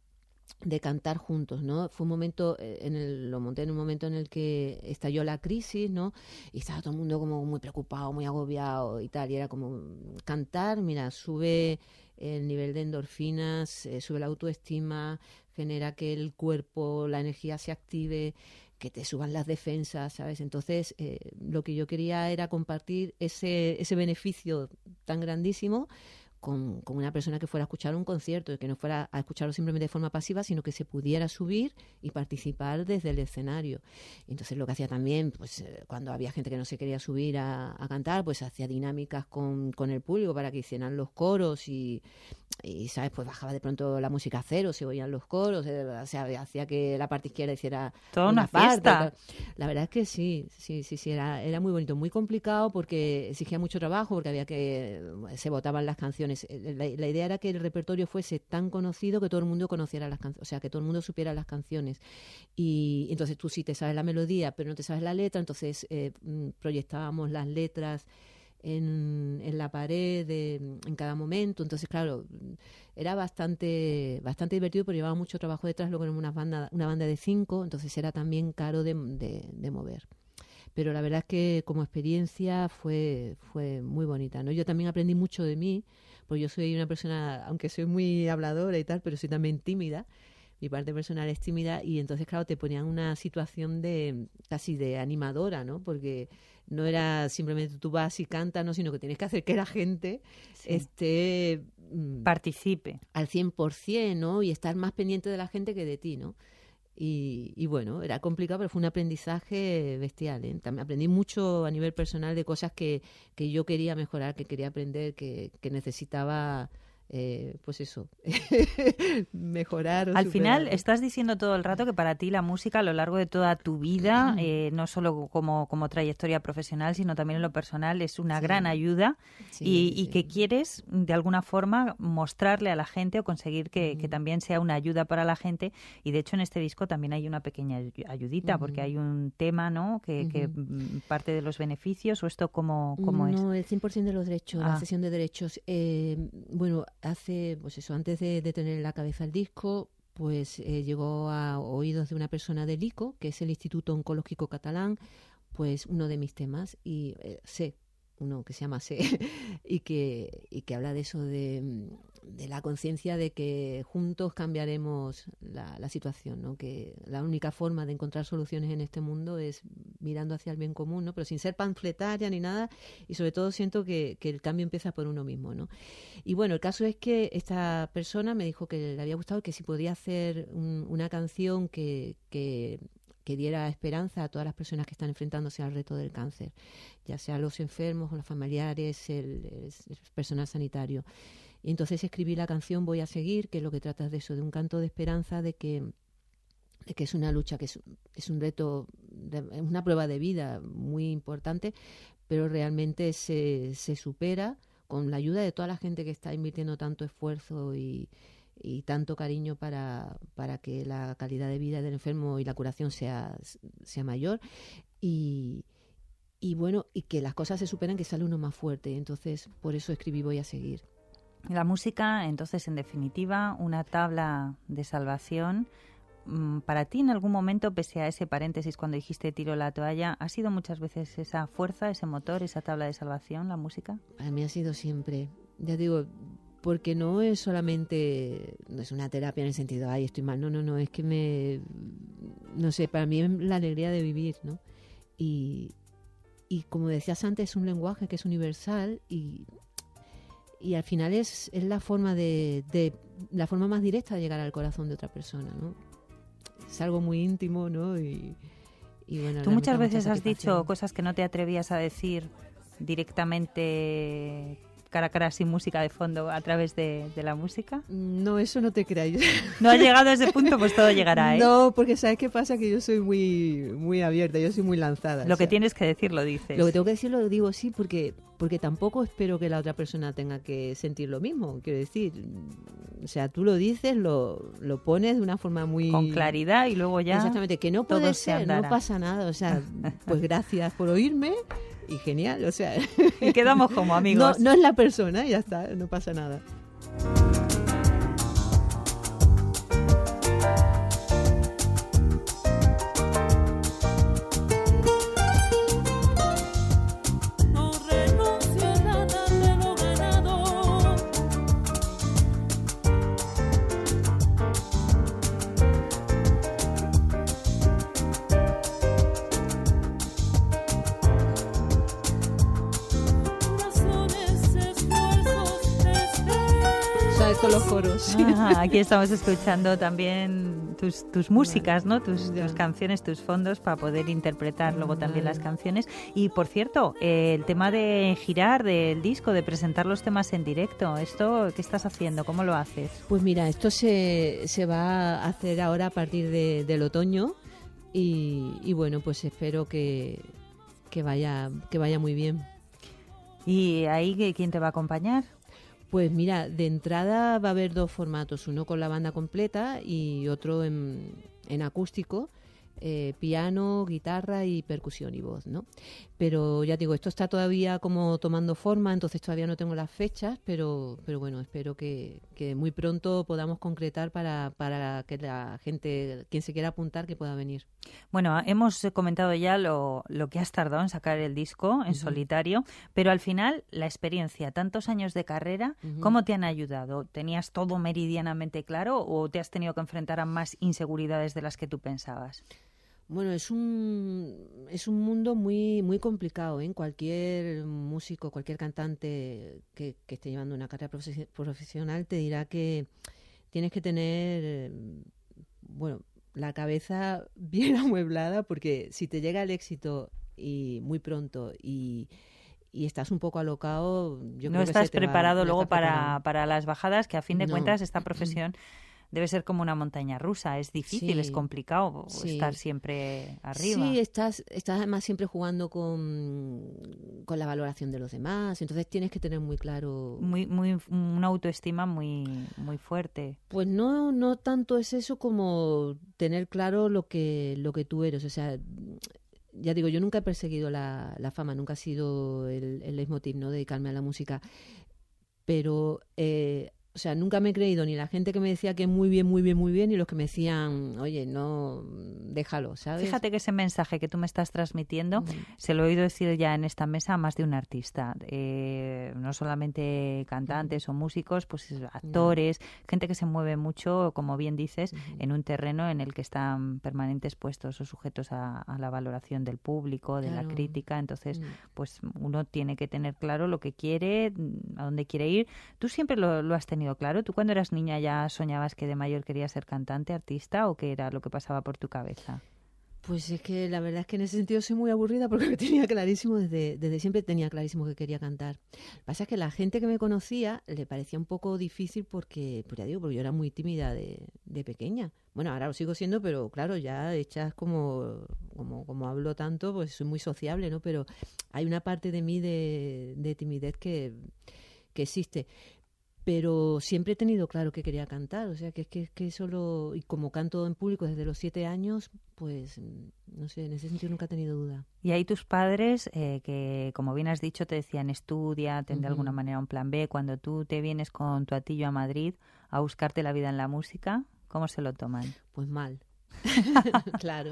cantar juntos, ¿no? Fue un momento, lo monté en un momento en el que estalló la crisis, ¿no? Y estaba todo el mundo como muy preocupado, muy agobiado y tal, y era como cantar, mira, sube el nivel de endorfinas, sube la autoestima, genera que el cuerpo, la energía se active, que te suban las defensas, ¿sabes? Entonces, lo que yo quería era compartir ese beneficio tan grandísimo con una persona que fuera a escuchar un concierto, que no fuera a escucharlo simplemente de forma pasiva, sino que se pudiera subir y participar desde el escenario. Entonces lo que hacía también, pues cuando había gente que no se quería subir a cantar, pues hacía dinámicas con el público para que hicieran los coros y ¿sabes? Pues bajaba de pronto la música a cero, se oían los coros, o sea, hacía que la parte izquierda hiciera toda una fiesta. La verdad es que sí, era muy bonito, muy complicado porque exigía mucho trabajo, porque se votaban las canciones. La idea era que el repertorio fuese tan conocido que todo el mundo conociera las canciones, o sea, que todo el mundo supiera las canciones. Y entonces tú sí te sabes la melodía, pero no te sabes la letra, entonces proyectábamos las letras en la pared en cada momento. Entonces, claro, era bastante divertido, pero llevaba mucho trabajo detrás. Luego era una banda de 5, entonces era también caro de mover. Pero la verdad es que como experiencia fue muy bonita, ¿no? Yo también aprendí mucho de mí, porque yo soy una persona, aunque soy muy habladora y tal, pero soy también tímida. Mi parte personal es tímida, y entonces, claro, te ponían una situación casi de animadora, ¿no? Porque no era simplemente tú vas y cantas, ¿no? Sino que tienes que hacer que la gente participe al 100%, ¿no? Y estar más pendiente de la gente que de ti, ¿no? Y bueno, era complicado, pero fue un aprendizaje bestial, ¿eh? También aprendí mucho a nivel personal de cosas que yo quería mejorar, que quería aprender, que necesitaba... pues eso, mejorar. Al final estás diciendo todo el rato que para ti la música a lo largo de toda tu vida, no solo como trayectoria profesional, sino también en lo personal, es una gran ayuda y que quieres de alguna forma mostrarle a la gente o conseguir que también sea una ayuda para la gente. Y de hecho en este disco también hay una pequeña ayudita, porque hay un tema, ¿no? que parte de los beneficios, o esto cómo es. No, el 100% de los derechos, la cesión de derechos. Bueno, antes de tener en la cabeza el disco, pues llegó a oídos de una persona del ICO, que es el Instituto Oncológico Catalán, pues uno de mis temas, y uno que se llama y que habla de eso, de la conciencia de que juntos cambiaremos la situación, ¿no? Que la única forma de encontrar soluciones en este mundo es mirando hacia el bien común, ¿no? Pero sin ser panfletaria ni nada, y sobre todo siento que el cambio empieza por uno mismo, ¿no? Y bueno, el caso es que esta persona me dijo que le había gustado, que si podía hacer una canción que diera esperanza a todas las personas que están enfrentándose al reto del cáncer, ya sea los enfermos o los familiares, el personal sanitario. Y entonces escribí la canción Voy a seguir, que es lo que trata de eso, de un canto de esperanza, de que es una lucha, que es un reto, es una prueba de vida muy importante, pero realmente se supera con la ayuda de toda la gente que está invirtiendo tanto esfuerzo y tanto cariño para que la calidad de vida del enfermo y la curación sea mayor, y bueno, y que las cosas se superan, que sale uno más fuerte. Entonces por eso escribí Voy a seguir. La música, entonces, en definitiva, una tabla de salvación. Para ti, en algún momento, pese a ese paréntesis cuando dijiste tiro la toalla, ¿ha sido muchas veces esa fuerza, ese motor, esa tabla de salvación, la música? Para mí ha sido siempre, ya digo, porque no es solamente, no es una terapia en el sentido, ay, estoy mal, no, es que no sé, para mí es la alegría de vivir, ¿no? Y como decías antes, es un lenguaje que es universal, y al final es la forma la forma más directa de llegar al corazón de otra persona, ¿no? Es algo muy íntimo, ¿no? Y bueno, tú muchas veces has dicho cosas que no te atrevías a decir directamente cara a cara, sin música de fondo, a través de la música. No, eso no te creas. No ha llegado a ese punto, pues todo llegará, ¿eh? No, porque ¿sabes qué pasa? Que yo soy muy, muy abierta, yo soy muy lanzada. Lo que tienes que decir lo dices. Lo que tengo que decir lo digo, sí, porque tampoco espero que la otra persona tenga que sentir lo mismo, quiero decir. O sea, tú lo dices, lo pones de una forma muy... con claridad, y luego ya... Exactamente, que no puede ser, no pasa nada. O sea, pues gracias por oírme. Y genial, o sea... Y quedamos como amigos. No es la persona, ya está, no pasa nada. usan esto los coros. Aquí estamos escuchando también tus músicas, ¿no? Tus canciones, tus fondos para poder interpretar luego también las canciones. Y por cierto, el tema de girar del disco, de presentar los temas en directo, ¿esto qué estás haciendo? ¿Cómo lo haces? Pues mira, esto se va a hacer ahora a partir del otoño y bueno, pues espero que vaya muy bien. ¿Y ahí quién te va a acompañar? Pues mira, de entrada va a haber 2 formatos, uno con la banda completa y otro en acústico, piano, guitarra y percusión y voz, ¿no? Pero ya digo, esto está todavía como tomando forma, entonces todavía no tengo las fechas, pero bueno, espero que muy pronto podamos concretar para que la gente, quien se quiera apuntar, que pueda venir. Bueno, hemos comentado ya lo que has tardado en sacar el disco en solitario, pero al final la experiencia, tantos años de carrera, ¿cómo te han ayudado? ¿Tenías todo meridianamente claro o te has tenido que enfrentar a más inseguridades de las que tú pensabas? Bueno, es un mundo muy muy complicado, ¿eh? Cualquier músico, cualquier cantante que esté llevando una carrera profesional te dirá que tienes que tener, bueno, la cabeza bien amueblada, porque si te llega el éxito y muy pronto y estás un poco alocado, yo creo que estás preparado luego preparado. para las bajadas, que a fin de cuentas esta profesión debe ser como una montaña rusa, es difícil, es complicado estar siempre arriba. Sí, estás además siempre jugando con la valoración de los demás, entonces tienes que tener muy claro... Una autoestima muy fuerte. Pues no tanto es eso como tener claro lo que tú eres, o sea... Ya digo, yo nunca he perseguido la fama, nunca ha sido el leitmotiv, ¿no?, dedicarme a la música, pero... O sea, nunca me he creído ni la gente que me decía que muy bien, y los que me decían, oye, no, déjalo, ¿sabes? Fíjate que ese mensaje que tú me estás transmitiendo se lo he oído decir ya en esta mesa a más de un artista. No solamente cantantes o músicos, pues actores, gente que se mueve mucho, como bien dices, en un terreno en el que están permanentes puestos o sujetos a la valoración del público, de la crítica. Entonces, pues uno tiene que tener claro lo que quiere, a dónde quiere ir. Tú siempre lo has tenido claro. ¿Tú cuando eras niña ya soñabas que de mayor querías ser cantante, artista, o qué era lo que pasaba por tu cabeza? Pues es que la verdad es que en ese sentido soy muy aburrida, porque me tenía clarísimo, desde siempre tenía clarísimo que quería cantar. Lo que pasa es que la gente que me conocía le parecía un poco difícil porque, pues ya digo, porque yo era muy tímida de pequeña. Bueno, ahora lo sigo siendo, pero claro, ya hechas como hablo tanto, pues soy muy sociable, ¿no? Pero hay una parte de mí de timidez que existe. Pero siempre he tenido claro que quería cantar, o sea, que solo, y como canto en público desde los 7 años, pues, no sé, en ese sentido nunca he tenido duda. Y ahí tus padres, que como bien has dicho, te decían estudia, ten de alguna manera un plan B, cuando tú te vienes con tu atillo a Madrid a buscarte la vida en la música, ¿cómo se lo toman? Pues mal, claro,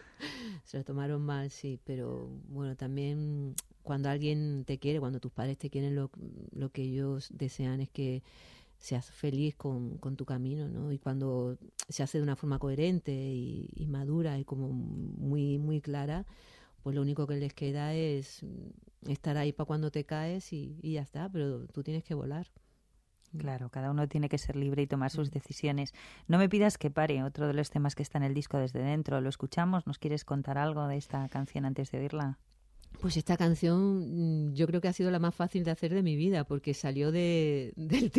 se lo tomaron mal, sí, pero bueno, también... Cuando alguien te quiere, cuando tus padres te quieren, lo que ellos desean es que seas feliz con tu camino, ¿no? Y cuando se hace de una forma coherente y madura y como muy, muy clara, pues lo único que les queda es estar ahí para cuando te caes y ya está, pero tú tienes que volar. Claro, cada uno tiene que ser libre y tomar sus decisiones. No me pidas que pare, otro de los temas que está en el disco Desde Dentro. ¿Lo escuchamos? ¿Nos quieres contar algo de esta canción antes de oírla? Pues esta canción yo creo que ha sido la más fácil de hacer de mi vida, porque salió del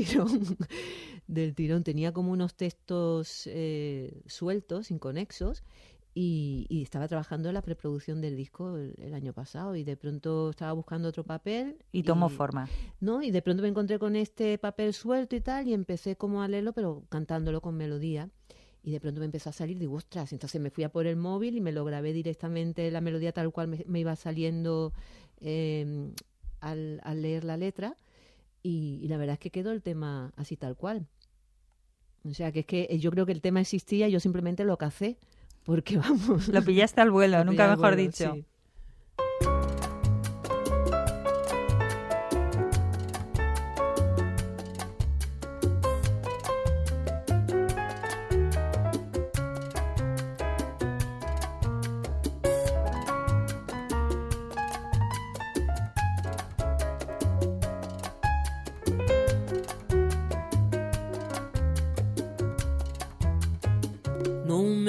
tirón. Tenía como unos textos sueltos, inconexos, y estaba trabajando en la preproducción del disco el año pasado, y de pronto estaba buscando otro papel. Y tomó forma. ¿No? Y de pronto me encontré con este papel suelto y tal, y empecé como a leerlo, pero cantándolo con melodía. Y de pronto me empezó a salir, digo, ostras, entonces me fui a por el móvil y me lo grabé directamente, la melodía tal cual me iba saliendo al leer la letra, y la verdad es que quedó el tema así tal cual. O sea, que es que yo creo que el tema existía, yo simplemente lo cacé, porque vamos... Lo pillaste al vuelo, nunca mejor dicho. Sí.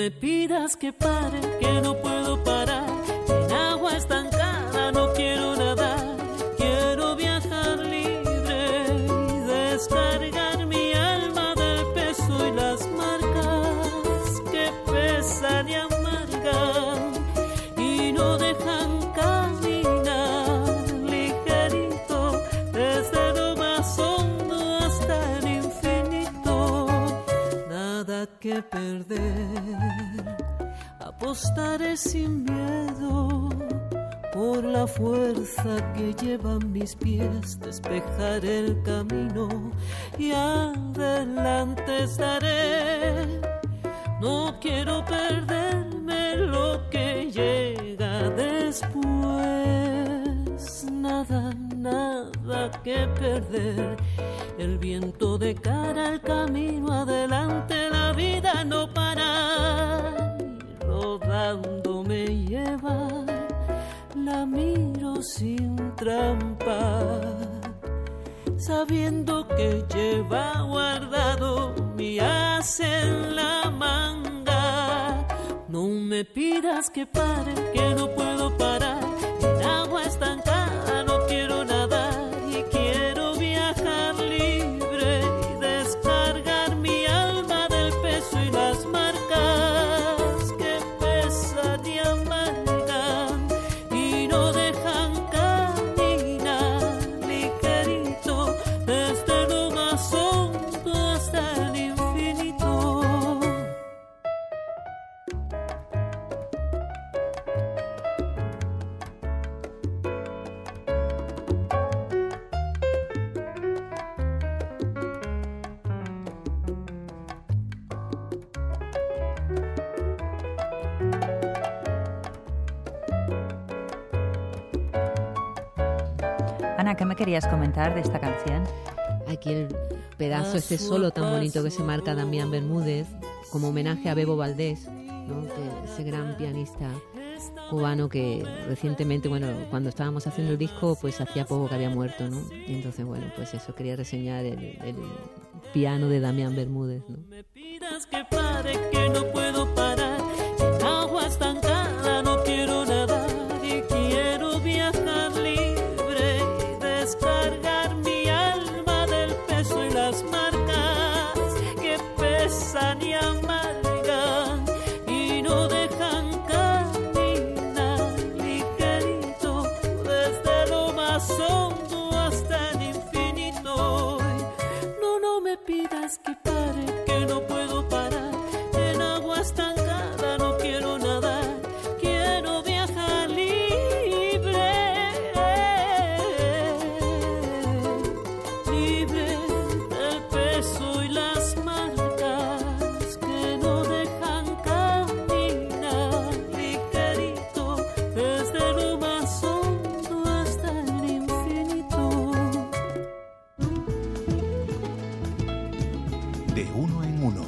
me pidas que pare, que no puedo parar. En agua estancada no quiero nadar. Quiero viajar libre y descargar mi alma del peso y las marcas que pesan y amargan y no dejan caminar ligerito desde lo más hondo hasta el infinito. Nada que perder, apostaré sin miedo por la fuerza que llevan mis pies, despejar el camino y adelante estaré. No quiero perderme lo que llega después. Nada, nada que perder. El viento de cara al camino adelante, la vida no para. Y rodando me lleva, la miro sin trampa, sabiendo que lleva guardado mi as en la manga. No me pidas que pare, que no puedo parar. En agua estancada no quiero nadar y quiero viajar libre y descargar mi alma del peso y las marcas que pesan y amargan y no dejan caminar ligerito desde lo más hondo hasta el infinito. Ana, ¿qué me querías comentar de esta canción? Aquí el pedazo este solo tan bonito que se marca Damián Bermúdez como homenaje a Bebo Valdés, ¿no? Ese gran pianista cubano que recientemente, bueno, cuando estábamos haciendo el disco, pues hacía poco que había muerto, ¿no? Y entonces, bueno, pues eso, quería reseñar el piano de Damián Bermúdez, ¿no? Me pidas que pare, que no puedo parar. En agua estancada no quiero nadar y quiero viajar libre y descargar mi alma del peso y las marcas que pesan y amargan y no dejan caminar ligerito desde lo más hondo hasta el infinito. No me pidas que pare, que no puedo parar. En agua estancada no quiero nadar. Quiero viajar libre, libre del peso y las marcas que no dejan caminar ligerito desde lo más hondo hasta el infinito. De uno en uno.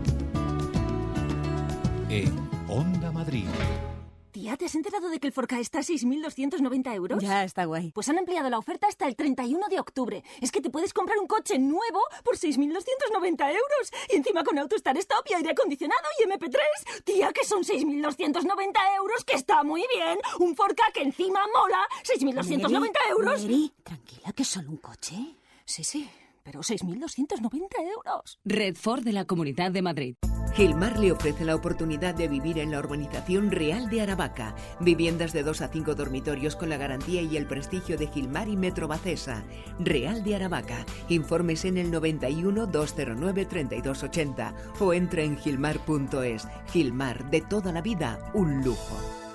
En Onda Madrid. Tía, ¿te has enterado de que el Forca está a 6.290 euros? Ya, está guay. Pues han ampliado la oferta hasta el 31 de octubre. Es que te puedes comprar un coche nuevo por 6.290 euros. Y encima con Autostar Stop y aire acondicionado y MP3. Tía, que son 6.290 euros, que está muy bien. Un Forca que encima mola. 6.290 euros. Mary, tranquila, que es solo un coche. Sí, pero 6.290 euros. Red Ford de la Comunidad de Madrid. Gilmar le ofrece la oportunidad de vivir en la urbanización Real de Aravaca. Viviendas de 2 a 5 dormitorios con la garantía y el prestigio de Gilmar y Metro Bacesa. Real de Aravaca. Informes en el 91 209 3280 o entra en gilmar.es. Gilmar, de toda la vida, un lujo.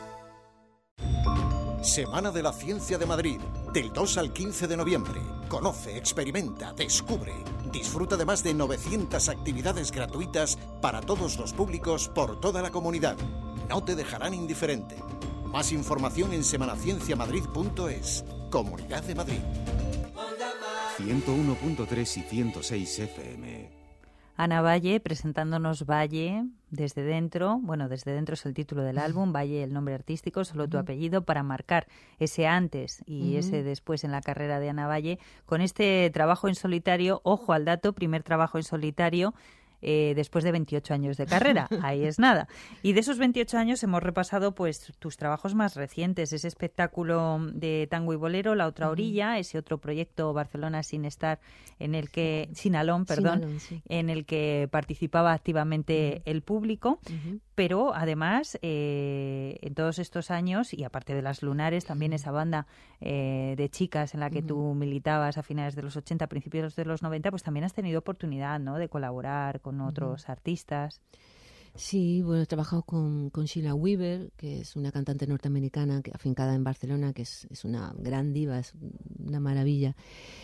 Semana de la Ciencia de Madrid, del 2 al 15 de noviembre. Conoce, experimenta, descubre. Disfruta de más de 900 actividades gratuitas para todos los públicos por toda la comunidad. No te dejarán indiferente. Más información en semanacienciamadrid.es. Comunidad de Madrid. 101.3 y 106 FM. Ana Valle presentándonos Valle desde dentro. Bueno, desde dentro es el título del álbum. Valle, el nombre artístico, solo tu apellido, para marcar ese antes y ese después en la carrera de Ana Valle. Con este trabajo en solitario, ojo al dato, primer trabajo en solitario, después de 28 años de carrera. Ahí es nada. Y de esos 28 años hemos repasado pues tus trabajos más recientes, ese espectáculo de tango y bolero, La otra orilla, ese otro proyecto Barcelona Sinalón, sí. en el que participaba activamente el público, pero además en todos estos años, y aparte de Las Lunares, también esa banda de chicas en la que tú militabas a finales de los 80, principios de los 90, pues también has tenido oportunidad, ¿no?, de colaborar con otros artistas. Sí, bueno, he trabajado con Sheila Weaver, que es una cantante norteamericana afincada en Barcelona, que es una gran diva, es una maravilla.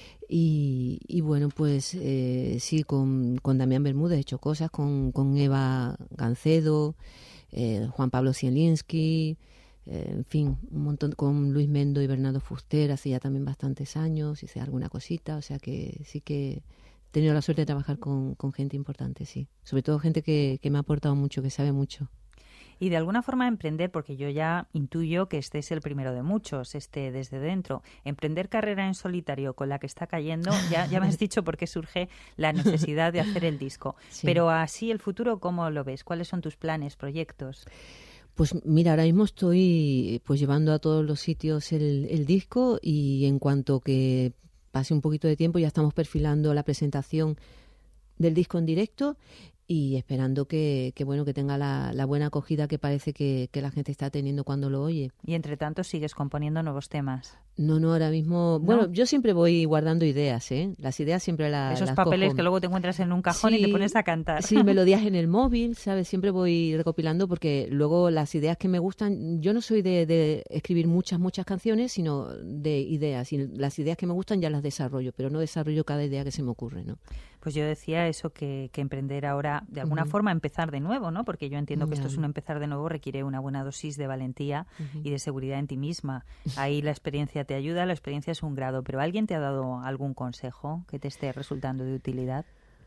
Y bueno, pues sí, con Damián Bermúdez he hecho cosas, con Eva Gancedo, Juan Pablo Zielinski, en fin, un montón, con Luis Mendo y Bernardo Fuster, hace ya también bastantes años, hice alguna cosita, o sea que sí que he tenido la suerte de trabajar con gente importante, sí. Sobre todo gente que me ha aportado mucho, que sabe mucho. Y de alguna forma emprender, porque yo ya intuyo que este es el primero de muchos, desde dentro. Emprender carrera en solitario con la que está cayendo, ya me has dicho por qué surge la necesidad de hacer el disco. Sí. Pero así el futuro, ¿cómo lo ves? ¿Cuáles son tus planes, proyectos? Pues mira, ahora mismo estoy pues llevando a todos los sitios el disco, y en cuanto que pase un poquito de tiempo ya estamos perfilando la presentación del disco en directo, y esperando que tenga la buena acogida que parece que la gente está teniendo cuando lo oye. Y entre tanto sigues componiendo nuevos temas. No, ahora mismo... ¿No? Bueno, yo siempre voy guardando ideas, ¿eh? Las ideas siempre las papeles cojo. Que luego te encuentras en un cajón, sí, y te pones a cantar. Sí, melodías en el móvil, ¿sabes? Siempre voy recopilando, porque luego las ideas que me gustan... Yo no soy de escribir muchas canciones, sino de ideas. Y las ideas que me gustan ya las desarrollo, pero no desarrollo cada idea que se me ocurre, ¿no? Pues yo decía eso, que emprender ahora, de alguna forma, empezar de nuevo, ¿no? Porque yo entiendo que esto es un empezar de nuevo, requiere una buena dosis de valentía y de seguridad en ti misma. Ahí la experiencia te ayuda, la experiencia es un grado, pero ¿alguien te ha dado algún consejo que te esté resultando de utilidad?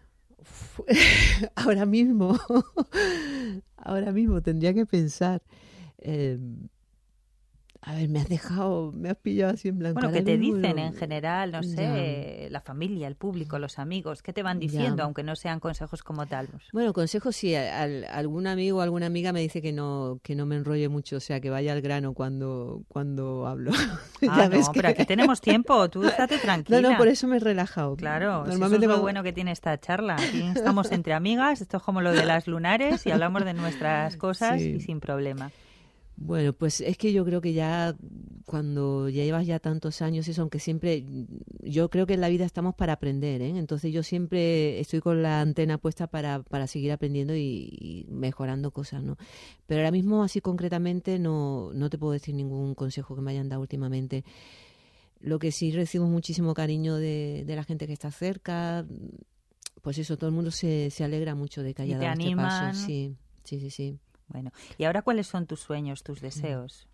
Ahora mismo tendría que pensar. A ver, me has pillado así en blanco. Bueno, ¿qué te dicen en general? No sé, la familia, el público, los amigos, ¿qué te van diciendo, aunque no sean consejos como tal? Bueno, consejos sí. Algún amigo o alguna amiga me dice que no me enrolle mucho, o sea, que vaya al grano cuando hablo. Pero aquí tenemos tiempo, tú estate tranquila. No, por eso me he relajado. Claro, normalmente eso es lo bueno que tiene esta charla. Aquí estamos entre amigas, esto es como lo de Las Lunares, y hablamos de nuestras cosas y sin problema. Bueno, pues es que yo creo que ya cuando ya llevas ya tantos años, eso, aunque siempre, yo creo que en la vida estamos para aprender, ¿eh? Entonces yo siempre estoy con la antena puesta para seguir aprendiendo y mejorando cosas, ¿no? Pero ahora mismo, así concretamente, no te puedo decir ningún consejo que me hayan dado últimamente. Lo que sí, recibo muchísimo cariño de la gente que está cerca. Pues eso, todo el mundo se alegra mucho de que haya dado este paso. Sí. Bueno, ¿y ahora cuáles son tus sueños, tus deseos?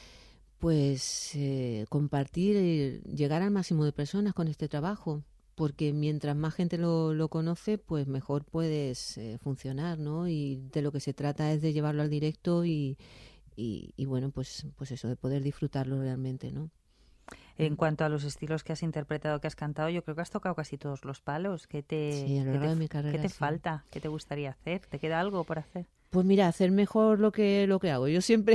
Pues compartir, llegar al máximo de personas con este trabajo, porque mientras más gente lo conoce, pues mejor puedes funcionar, ¿no? Y de lo que se trata es de llevarlo al directo y bueno, pues eso, de poder disfrutarlo realmente, ¿no? En cuanto a los estilos que has interpretado, que has cantado, yo creo que has tocado casi todos los palos. Sí, a lo largo de mi carrera, ¿qué te falta? ¿Qué te gustaría hacer? ¿Te queda algo por hacer? Pues mira, hacer mejor lo que hago. Yo siempre,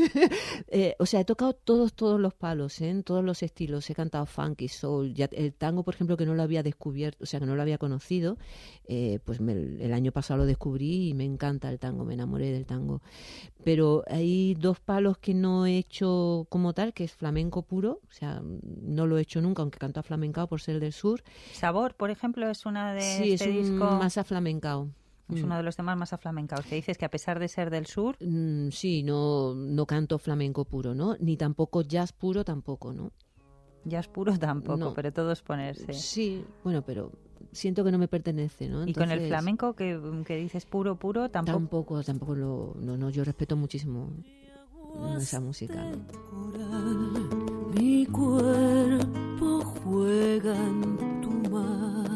o sea, he tocado todos los palos, en todos los estilos. He cantado funky, soul, ya, el tango, por ejemplo, que no lo había descubierto, o sea, que no lo había conocido, pues el año pasado lo descubrí y me encanta el tango, me enamoré del tango. Pero hay dos palos que no he hecho como tal, que es flamenco puro, o sea, no lo he hecho nunca, aunque canto aflamencao por ser del sur. Sabor, por ejemplo, es una de sí, este es disco. Más aflamencao. Es uno de los temas más aflamencaos, que dices que a pesar de ser del sur... sí, no canto flamenco puro, ¿no? Ni tampoco jazz puro tampoco, ¿no? Jazz puro tampoco, no. Pero todo es ponerse. Sí, bueno, pero siento que no me pertenece, ¿no? Entonces, ¿y con el flamenco que dices puro, tampoco? Tampoco no, yo respeto muchísimo esa música, ¿no? Mi cuerpo juega en tu mar,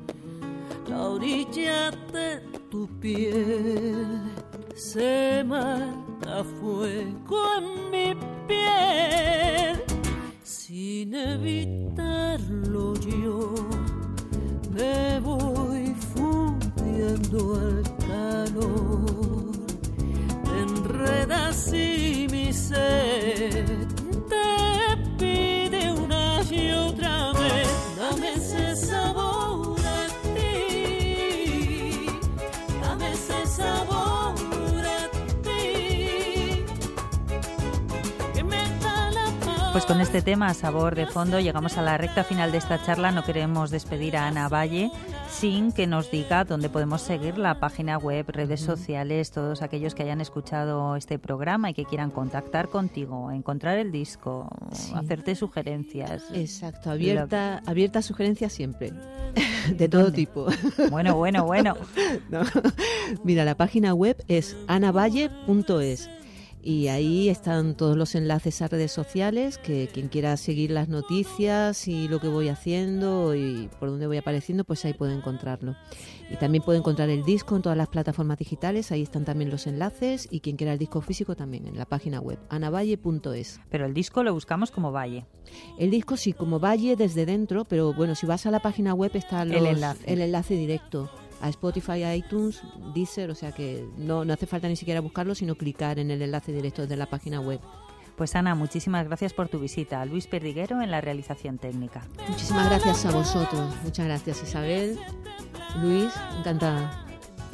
la orilla de tu piel se marca fuego en mi piel. Sin evitarlo yo me voy fundiendo todo el calor, te enredas y mi sed te pide una y otra vez, dame ese sabor a ti, dame ese sabor a ti, que me da la paz. Pues con este tema, Sabor de fondo, llegamos a la recta final de esta charla. No queremos despedir a Ana Valle sin que nos diga dónde podemos seguir, la página web, redes sociales, todos aquellos que hayan escuchado este programa y que quieran contactar contigo, encontrar el disco, hacerte sugerencias. Exacto, abierta a sugerencias siempre, de todo tipo. Bueno. No. Mira, la página web es anavalle.es. Y ahí están todos los enlaces a redes sociales, que quien quiera seguir las noticias y lo que voy haciendo y por dónde voy apareciendo, pues ahí puede encontrarlo. Y también puede encontrar el disco en todas las plataformas digitales, ahí están también los enlaces, y quien quiera el disco físico también en la página web, anavalle.es. Pero el disco lo buscamos como Valle. El disco sí, como Valle desde dentro, pero bueno, si vas a la página web está el enlace directo a Spotify, a iTunes, Deezer, o sea que no hace falta ni siquiera buscarlo, sino clicar en el enlace directo desde la página web. Pues Ana, muchísimas gracias por tu visita. Luis Perdiguero en la realización técnica. Muchísimas gracias a vosotros. Muchas gracias, Isabel. Luis, encantada.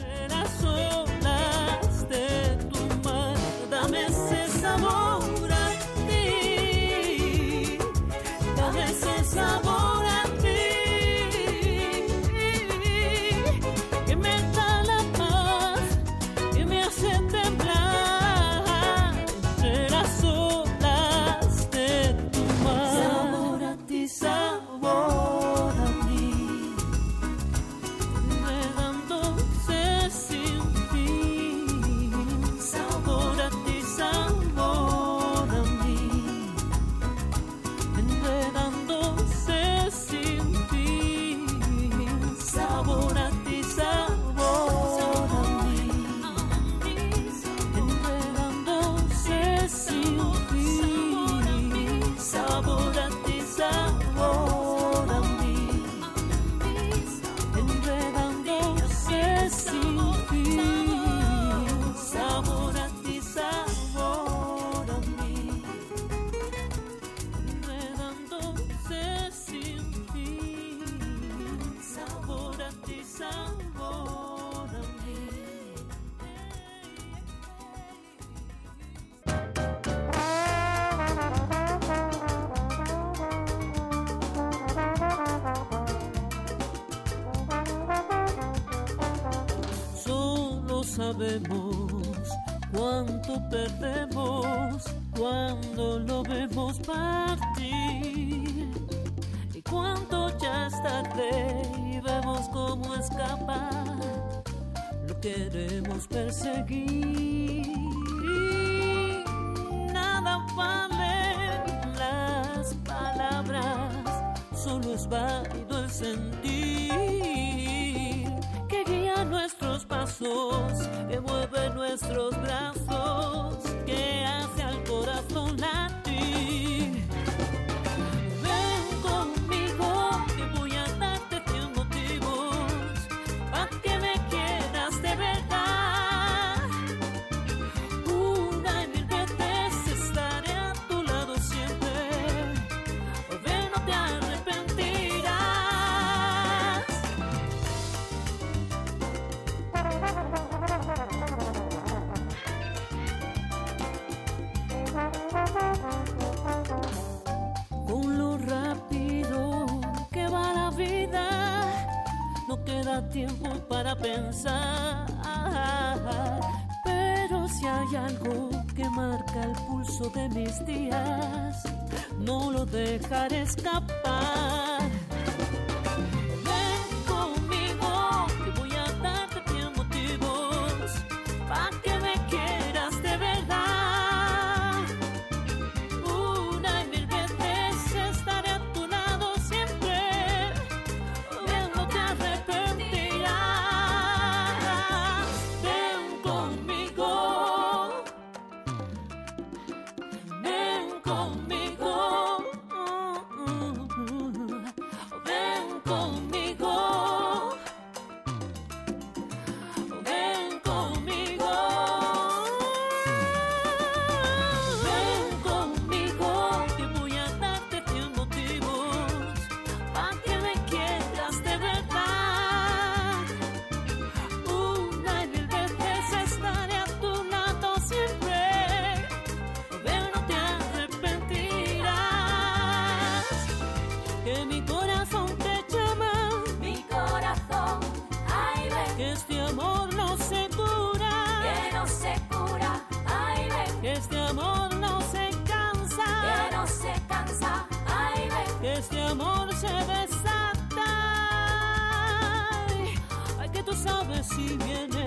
Dame ese sabor a ti, dame ese sabor a ti, que me da la paz, que me hace temblar entre las olas de tu mar. Sabor a ti, sabor a mí, enredándose sin fin. Sabor a ti, sabor a mí, enredándose sin fin. Sabor a ti, sabor a mí, enredándose sin fin. Sabor a ti, sabor a mí, enredándose sin fin. Sabor a ti, sabor a mí, enredándose sin fin. Sabor a ti, sabor a mí. Solo sabemos cuánto perdemos cuando lo vemos partir, y cuánto ya es tarde y vemos cómo escapar. Lo queremos perseguir, nada valen las palabras, solo es válido el sentir que guía nuestros pasos, que mueve nuestros brazos, que hace al corazón latir. Ven conmigo que voy a darte 100 motivos para que me quieras de verdad. Una y 1000 veces estaré a tu lado siempre. Ven, no te arrepentirás. Con lo rápido que va la vida, no queda tiempo para pensar. Pero si hay algo que marca el pulso de mis días, no lo dejaré escapar. Ven conmigo que voy a darte 100 motivos para que me quieras de verdad. Una y 1000 veces estaré a tu lado siempre. Ven, no te arrepentirás. Ven conmigo. Ven conmigo. sabes si viene